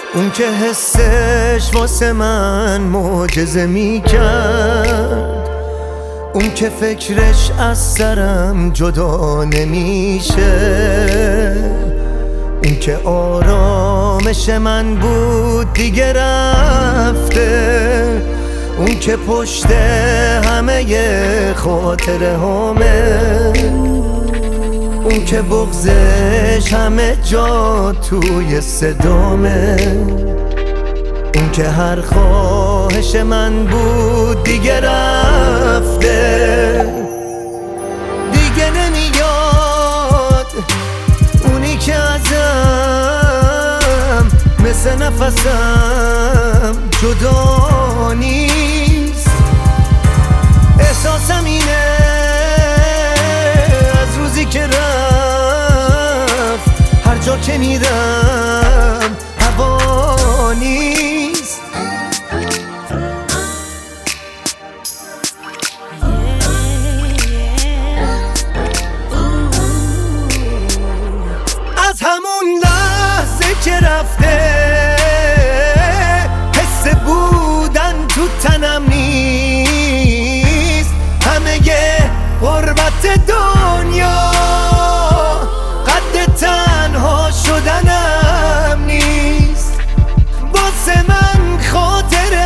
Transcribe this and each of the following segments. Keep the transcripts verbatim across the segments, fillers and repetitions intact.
اون که حسش واسه من معجزه میکرد، اون که فکرش از سرم جدا نمیشه، اون که آرامش من بود دیگه رفته، اون که پشت همه خاطره همه، اون که بغضش همه جا توی صدامه، اون که هر خواهش من بود دیگه رفته، دیگه نمیاد. اونی که ازم مثل نفسم جدا نیست، احساسم اینه از روزی که رفت، هر جا که میرم هوا نیست. از همون لحظه که رفته حس بودن تو تنم نیست، همه غربت دنیا قد تنها شدنم نیست، واسه من خاطره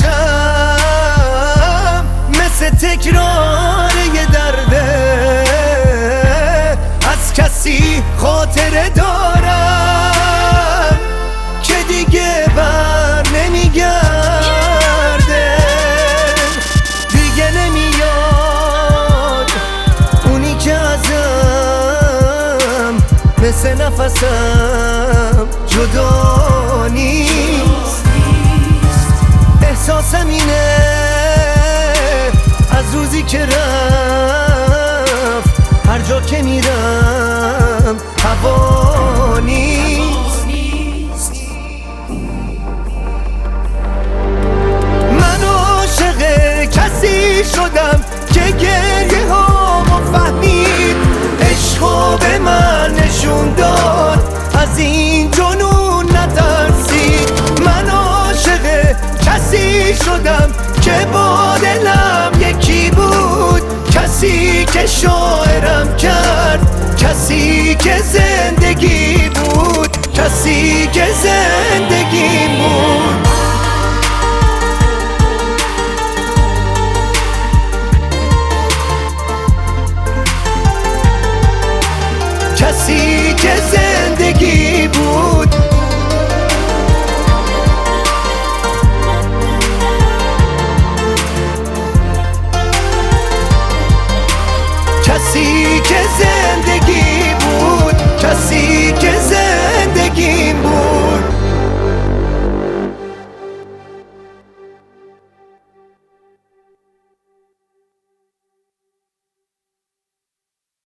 هاشم مثل تکرار یه درده، از کسی خاطره دارم که دیگه بر نمیگرده، دیگه نمیاد. اونی که ازم مثل نفسم جدا نیست، احساسم اینه از روزی که رفت، هر جا که میرم هوا نیست. من عاشق کسی شدم که گریه هامو فهمید، عشقو به من نشون داد، از این جنون نترسید. من عاشق کسی شدم که با دلم یکی بود، کسی که شاعرم کرد، کسی که زندگی بود، کسی که زندگی بود.